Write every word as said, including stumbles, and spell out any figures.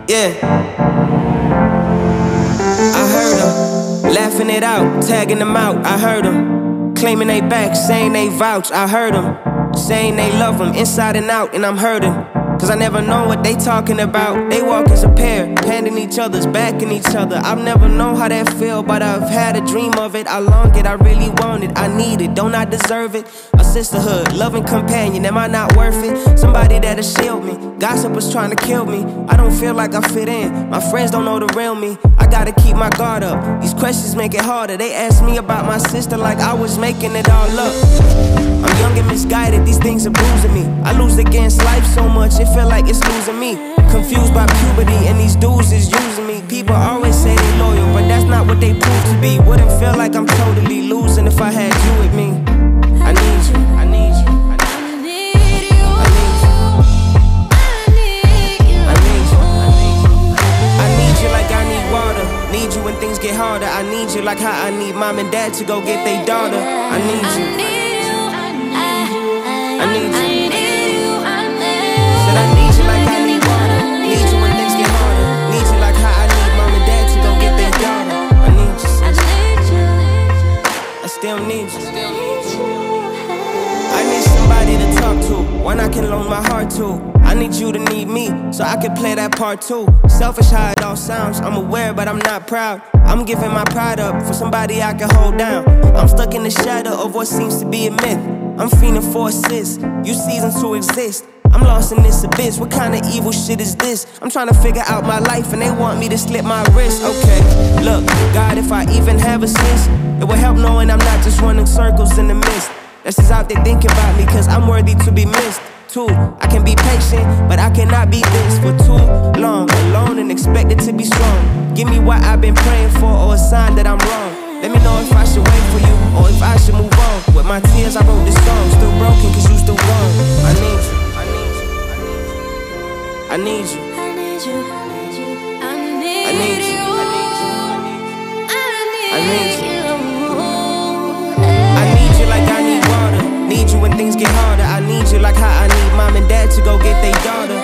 Yeah. I heard them laughing it out, tagging them out. I heard them claiming they back, saying they vouch. I heard them saying they love them inside and out, and I'm hurting. Cause I never know what they talking about. They walk as a pair, panting each other's backing each other. I've never known how that feel, but I've had a dream of it. I long it, I really want it, I need it, don't I deserve it? A sisterhood, loving companion, am I not worth it? Somebody that'll shield me, gossipers trying to kill me. I don't feel like I fit in, my friends don't know the real me. I gotta keep my guard up, these questions make it harder. They ask me about my sister like I was making it all up. I'm young and misguided, these things are bruising me. I lose against life so much, it feel like it's losing me. Confused by puberty and these dudes is using me. People always say they loyal, but that's not what they prove to be. Wouldn't feel like I'm totally losing if I had you with me. I need you, I need you, I need you, I need you, I need you, I need you like I need water. Need you when things get harder. I need you like how I need mom and dad to go get their daughter. I need you, I need you. Said I need you like I need water. Need you when things get harder. Need you like how I need mom and dad to go get their daughter. I need you, I still need you. I need somebody to talk to, one I can loan my heart to. I need you to need me, so I can play that part too. Selfish how it all sounds, I'm aware but I'm not proud. I'm giving my pride up for somebody I can hold down. I'm stuck in the shadow of what seems to be a myth. I'm fiending for assist, you season to exist. I'm lost in this abyss, what kind of evil shit is this? I'm trying to figure out my life and they want me to slip my wrist. Okay, look, God, if I even have a sense, it will help knowing I'm not just running circles in the mist. That's just out there thinking about me, cause I'm worthy to be missed. Too, I can be patient, but I cannot be this for too long. Alone and expected to be strong. Give me what I've been praying for or a sign that I'm wrong. Let me know if I should wait for you or if I should move on. With my tears I wrote this song, still broken cause you still gone. I need you, I need you, I need you, I need you, I need you, I need you, I need you like I need water. Need you when things get harder. I need you like how I need mom and dad to go get their daughter.